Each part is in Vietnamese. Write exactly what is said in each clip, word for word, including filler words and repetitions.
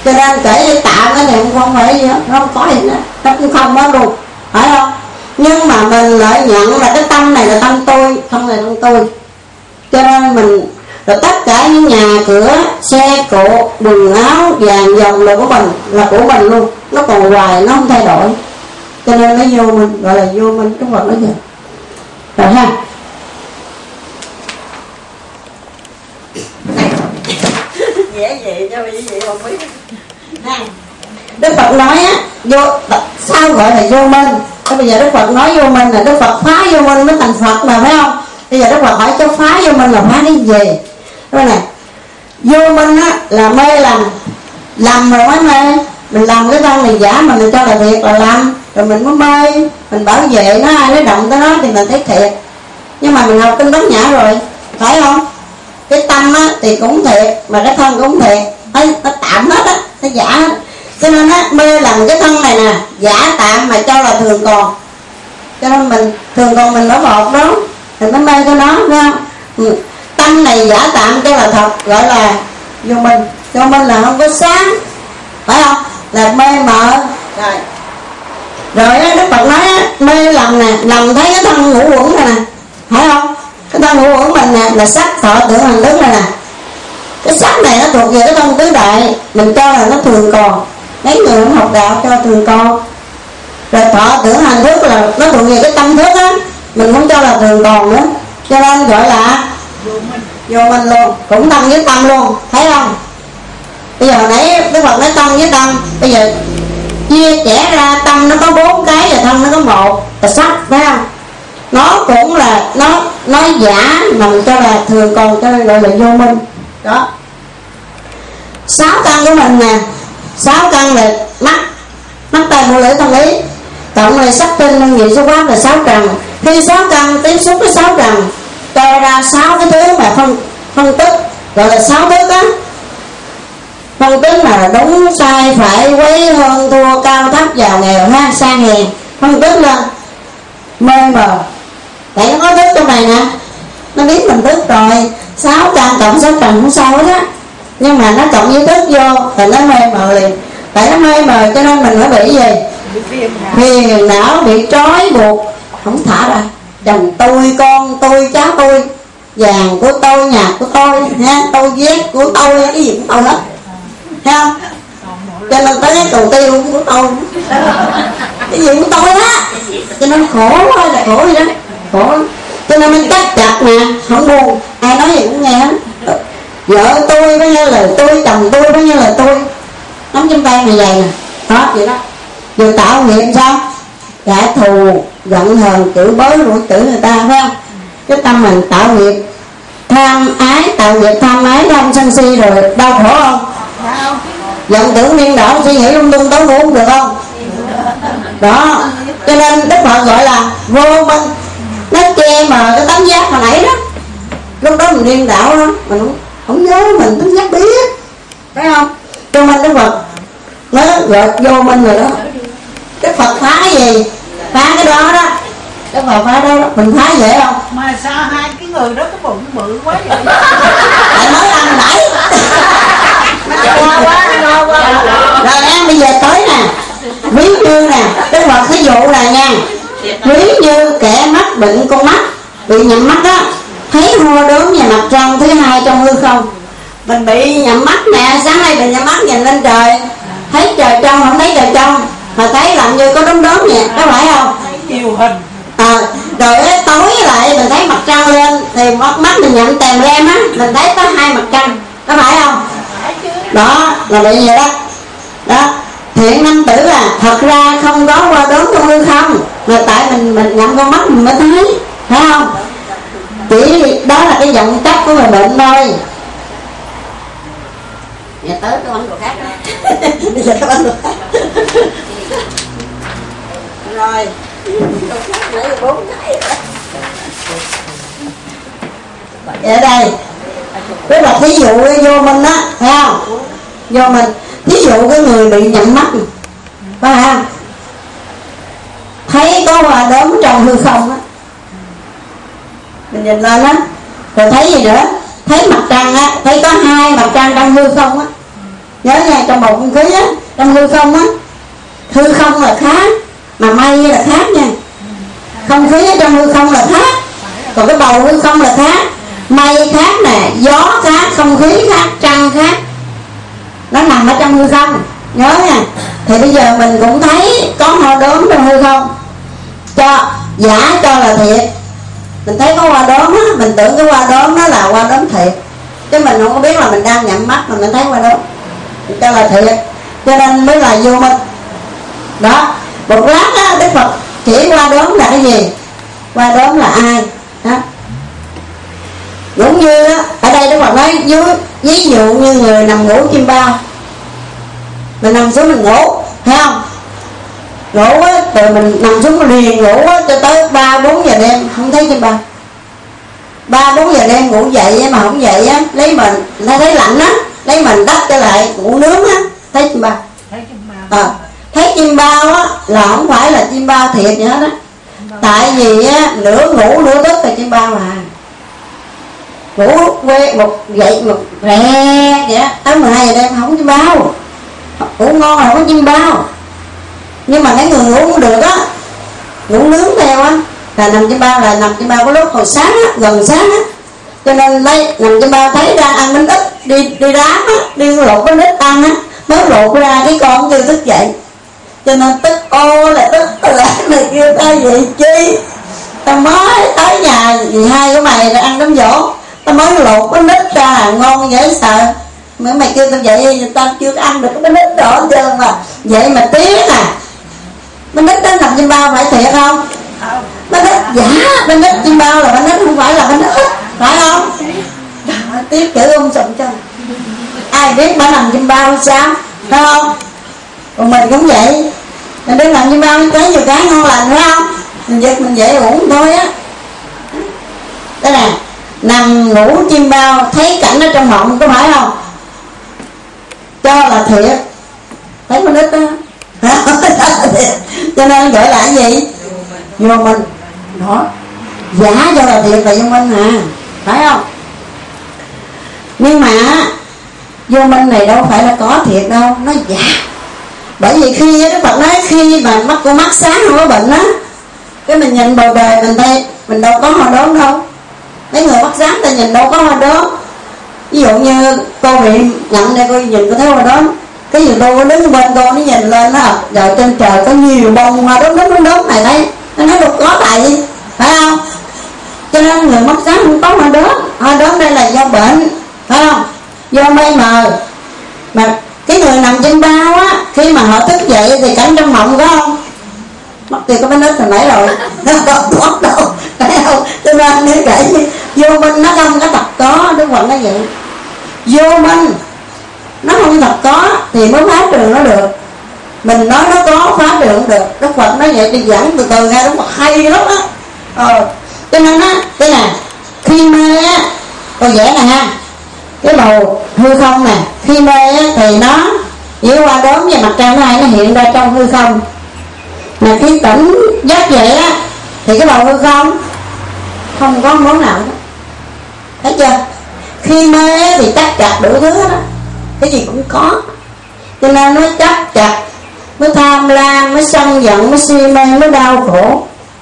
Cho nên kể như tạm cái này không phải gì hết, nó không có gì nữa, nó cũng không có luôn, phải không? Nhưng mà mình lại nhận là cái tâm này là tâm tôi, tâm này là tâm tôi. Cho nên mình rồi tất cả những nhà cửa, xe cộ, quần áo, vàng dòng là của mình, là của mình luôn. Nó còn hoài, nó không thay đổi. Cho nên nó vô mình, gọi là vô minh. Đức Phật nói vậy. Rồi ha. Dễ vậy cho vậy vậy không biết. Đức Phật nói á, vô sao gọi là vô minh? Thế bây giờ Đức Phật nói vô minh là Đức Phật phá vô minh mới thành Phật mà, phải không? Bây giờ Đức Phật hỏi cho phá vô minh là phá cái gì? Đây này, vô minh á là mê lầm, lầm rồi mới mê. Mình làm cái thân này giả mà mình cho là thiệt là lầm, rồi mình mới mê, mình bảo vệ nó, ai nó động tới nó thì mình thấy thiệt. Nhưng mà mình học kinh Bát Nhã rồi, phải không? Cái tâm á thì cũng thiệt, mà cái thân cũng thiệt, ấy nó tạm hết á, nó giả hết. Cho nên á mê lầm cái thân này nè, giả tạm mà cho là thường còn. Cho nên mình thường còn mình bỏ bột đó, mình mới mê cho nó, phải không? Ừ. Tâm này giả tạm cho là thật, gọi là vô minh. Vô minh là không có sáng, phải không? Là mê mờ. Rồi rồi á, Đức Phật nói á, mê lầm nè, lầm thấy cái thân ngũ uẩn này nè, phải không? Cái thân ngũ uẩn mình nè là sắc thọ tưởng hành thức này nè. Cái sắc này nó thuộc về cái thân tứ đại, mình cho là nó thường còn. Mấy người không học đạo cho thường còn. Rồi thọ tưởng hành thức là nó thuộc về cái tâm thức á, mình không cho là thường còn nữa. Cho nên gọi là vô minh, vô minh luôn, cũng tâm với tâm luôn, thấy không? Bây giờ nãy Đức Phật nói tâm với tâm, bây giờ chia sẻ ra tâm nó có bốn cái và thân nó có một là sắc, phải không? Nó cũng là nó nói giả mà mình cho là thường còn, cho nên gọi là vô minh. Đó. Sáu căn của mình nè, sáu căn là mắt, mắt tai mũi lưỡi thân ý, cộng là sắc tinh nhân vị số pháp là sáu trần. Khi sáu căn tiếp xúc với sáu trần, cho ra sáu cái thứ mà phân phân tích, gọi là sáu thức á. Phân tích là đúng sai phải, quấy hơn thua, cao thấp giàu nghèo ha, sang hèn, phân tích lên mê mờ. Tại nó có thức trong này nè, nó biết mình thức rồi. Sáu căn cộng sáu trần không sao hết á, nhưng mà nó cộng với thức vô thì nó mê mờ liền. Tại nó mê mờ cho nên mình phải bị gì? Phiền não, bị trói buộc, không thả ra. Chồng tôi, con tôi, cháu tôi, vàng của tôi, nhà của tôi, ha, tôi vét của tôi, cái gì cũng tôi hết, thấy không? Cho nên tới cái cầu tiêu cũng của tôi, cái gì cũng tôi đó. Cho nên khổ quá là khổ vậy đó, khổ lắm. Cho nên mình chắc chặt nè, không buồn, ai nói gì cũng nghe hết. Vợ tôi với như lời tôi, chồng tôi với như lời tôi, nắm trong tay này vậy nè, đó vậy đó. Vừa tạo nghiệp sao? Trả thù, giận hờn, chửi bới, rủi chửi người ta, phải không? Cái tâm mình tạo nghiệp tham ái, tạo nghiệp tham ái, tham sân si rồi đau khổ không? Giận tưởng điên đảo, suy nghĩ lung tung tối muốn được không? Đó, cho nên Đức Phật gọi là vô minh, nó che mờ cái tánh giác hồi nãy đó. Lúc đó mình điên đảo đó, mình không, không nhớ mình tánh giác biết, phải không? Cho nên Đức Phật nó gọi vô minh rồi đó. Đức Phật phá gì? Phá cái đó đó. Đức Phật phá đó, đó. Mình phá dễ không? Mà sao hai cái người đó cái bụng bự quá vậy? Tại nói ăn nãy. Lo quá, lo quá. Rồi em bây giờ tới nè, ví như nè, Đức Phật thí dụ là nha, ví như kẻ mắc bệnh con mắt, bị nhầm mắt á, thấy hô đốm và mặt trăng thứ hai trong hư không. Mình bị nhầm mắt nè, sáng nay bị nhầm mắt nhìn lên trời, thấy trời trong không thấy trời trong, mà thấy làm như có đốm đốm vậy, có phải không? Nhiều hình. À, rồi ấy, tối lại mình thấy mặt trăng lên thì mắt, mắt mình nhận tèm lem á, mình thấy có hai mặt trăng, có phải không? Đó là bị gì đó. Đó, thiện nam tử là thật ra không có qua đốm trong hư không, mà tại mình mình nhắm con mắt mình mới thấy, phải không? Chỉ đó là cái vọng chấp của người bệnh thôi. Giờ tới cái bánh đồ khác đó. Bây giờ cái bánh đồ khác. Rồi đồ khác nãy là bốn cái rồi. Ở đây cái là thí dụ vô minh á, thấy không? Vô mình, thí dụ cái người bị nhậm mắt, phải không? Thấy có hoa đốm trong hư không á, mình nhìn lên á, rồi thấy gì nữa? Thấy mặt trăng á, thấy có hai mặt trăng trong hư không á, Nhớ nha, trong bầu không khí á, trong hư không á, hư không là khác mà mây là khác nha. Không khí ở trong hư không là khác, còn cái bầu hư không là khác. Mây khác nè, gió khác, không khí khác, trăng khác, nó nằm ở trong hư không. Nhớ nha. Thì bây giờ mình cũng thấy có hoa đốm trong hư không, cho giả cho là thiệt. Mình thấy có hoa đốm á, mình tưởng cái hoa đốm đó là hoa đốm thiệt, chứ mình không có biết là mình đang nhắm mắt mà mình thấy hoa đốm, mình cho là thiệt, cho nên mới là vô minh. Đó, một lát á, Đức Phật chỉ hoa đốm là cái gì, hoa đốm là ai đó. Cũng như á, ở đây Đức Phật nói dưới, ví dụ như người nằm ngủ chim bao, mình nằm xuống mình ngủ, thấy không? Ngủ á, rồi mình nằm xuống mình liền ngủ á, cho tới ba bốn giờ đêm không thấy chim bao. Ba bốn giờ đêm ngủ dậy á, mà không dậy á, lấy mình nó thấy lạnh á, lấy mình đắp trở lại ngủ nướng á, thấy chim bao. Thấy chim bao. À, thấy chim bao á là không phải là chim bao thiệt gì hết á, tại vì á nửa ngủ nửa thức là chim bao mà. Ngủ quê một dậy một rè vậy tới mười hai giờ đêm không có chim bao, ngủ ngon là không có chim bao. Nhưng mà mấy người ngủ không được á, ngủ nướng theo á, là nằm chim bao, là nằm chim bao có lúc hồi sáng á, gần sáng á, cho nên lấy nằm chim bao thấy đang ăn bánh ít, đi đi đám á, đi lột bánh ít ăn á, mới lột ra cái con kêu thức dậy, cho nên tức ô là tức là mày kêu tao vậy chi, tao mới tới nhà dì hai của mày rồi ăn đám dỗ, tao mới lột bánh ít ra ngon dễ sợ, mà mày kêu tao vậy tao chưa ăn được cái bánh ít đó hết trơn mà. Vậy mà tiếc à, bánh ít đó nằm chim bao phải thiệt không? Bánh ít giả, bánh ít chim bao là bánh ít, không phải là bánh ít, phải không? Tiếc chữ ông sụm chân, ai biết bà nằm chim bao sao, phải không? Còn mình cũng vậy, mình đứng nằm chim bao cái nhiều cái ngon lành, phải không? Mình giật mình dễ uống thôi á. Đây nè, nằm ngủ chim bao thấy cảnh ở trong mộng có phải không? Cho là thiệt, thấy con nít đó cho nên gọi là cái gì? Vô minh đó, giả cho là thiệt là vô minh à, phải không? Nhưng mà vô minh này đâu phải là có thiệt đâu, nó giả. Bởi vì khi Đức Phật nói khi mà mắt của mắt sáng không có bệnh á, cái mình nhìn bầu trời mình thấy mình đâu có hoa đốm đâu. Mấy người mắt sáng ta nhìn đâu có hoa đốm. Ví dụ như cô bị nhận đây, cô nhìn cô thấy hoa đốm, cái gì cô có đứng bên cô nó nhìn lên nó rồi trên trời có nhiều bông hoa đốm đốm đốm đốm này đấy, nó nói đâu có tại gì, phải không? Cho nên người mắt sáng không có hoa đốm. Hoa đốm đây là do bệnh, phải không? Do mây mờ. Mà cái người nằm trên bao á, khi mà họ thức dậy thì cảnh trong mộng có không? Mất tiền có bánh ít hồi nãy rồi, nó không có đâu, phải không? Cho nên nếu kể vô minh nó không có thật có, Đức Phật nói vậy. Vô minh nó không thật có thì mới phá trường nó được. Mình nói nó có phá trường được, Đức Phật nói vậy đi dẫn từ từ ra, Đức Phật hay lắm á. Ờ, cho nên á, đây nè, khi mê á, cô vẽ nè ha, cái bầu hư không nè, khi mê á thì nó với hoa đốm và mặt trăng thứ hai nó hiện ra trong hư không. Mà khi tỉnh giấc vậy á thì cái bầu hư không không có món nào hết, thấy chưa? Khi mê á thì chắc chặt đủ thứ hết á, cái gì cũng có, cho nên nó chắc chặt, mới tham lam, mới sân giận, mới si mê, mới đau khổ.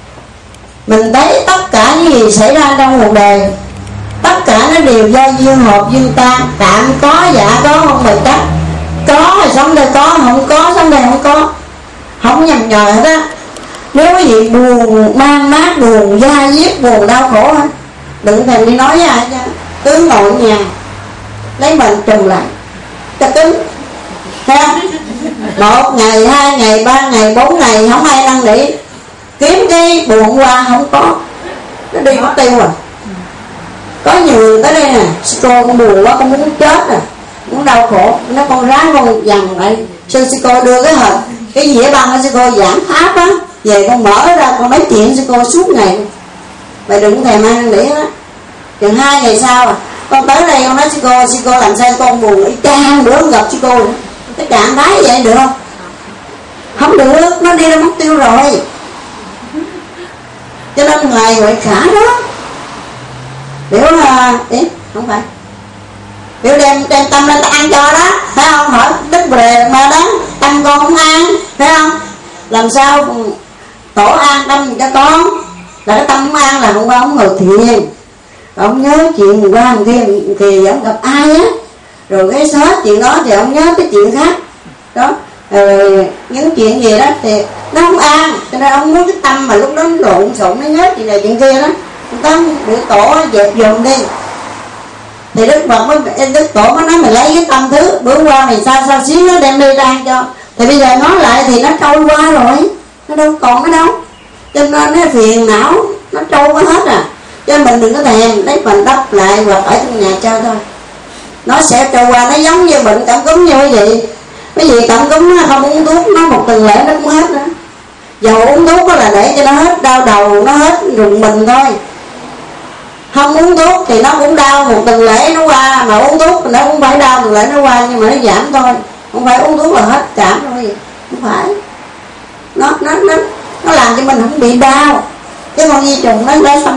Mình thấy tất cả những gì xảy ra trong cuộc đời, tất cả nó đều do duyên hợp duyên tan, tạm có giả có không bền chắc. Có thì sống đây có, không có sống đây không có, không nhầm nhòi hết á. Nếu quý vị buồn mang mát, buồn da diết, buồn đau khổ á, đừng thèm đi nói với ai chứ, cứ ngồi ở nhà lấy mình trùm lại cho cứng ha. Một ngày, hai ngày, ba ngày, bốn ngày không ai năn nỉ, kiếm cái buồn qua không có, nó đi mất tiêu rồi. Có nhiều người tới đây nè, cô con buồn quá, con muốn chết rồi, muốn đau khổ, nó con ráng con dằn lại. Sư sư cô đưa cái hộp cái dĩa băng đó, sư cô giảng pháp á, về con mở ra con nói chuyện sư cô suốt ngày. Mày đừng thèm ai năn nỉ hết á. Chừng hai ngày sau à, con tới đây con nói sư cô, sư cô làm sao con buồn, y chang bữa không gặp sư cô. Cái trạng thái vậy được không? Không được, nó đi ra mất tiêu rồi. Cho nên ngài Huệ Khả đó, hiểu là ý, không phải biểu đem đem tâm lên ta ăn cho đó, phải không? Hỏi Đức Bồ mà đó tâm con không ăn, phải không? Làm sao tổ an tâm cho con? Là cái tâm không an là hôm qua ông ngồi thiền, ông nhớ chuyện qua thằng thiền thì ông gặp ai á, rồi cái hết chuyện đó thì ông nhớ cái chuyện khác đó, rồi những chuyện gì đó thì nó không an, cho nên ông muốn cái tâm mà lúc đó nó lộn xộn, nó nhớ chuyện này chuyện kia đó, chúng ta biểu tổ dẹp dồn đi. Thì Đức Phật mới Đức Tổ mới nói mình lấy cái tâm thứ bữa qua mình sao sao xíu nó đem đi ra cho, thì bây giờ nói lại thì nó trôi qua rồi, nó đâu còn ở đâu, cho nên nó phiền não nó trôi qua hết à. Cho mình đừng có thèm lấy mình đắp lại hoặc ở trong nhà chơi thôi, nó sẽ trôi qua. Nó giống như bệnh cảm cúm như cái gì, cái gì cảm cúm nó không uống thuốc nó một tuần lễ nó cũng hết nữa. Dầu uống thuốc đó là để cho nó hết đau đầu, nó hết rùng mình thôi. Không uống thuốc thì nó cũng đau một tuần lễ nó qua, mà uống thuốc thì nó cũng phải đau tuần lễ nó qua, nhưng mà nó giảm thôi, không phải uống thuốc là hết cảm thôi, không phải. Nó nó nó nó làm cho mình không bị đau. Cái con vi trùng nó đã xâm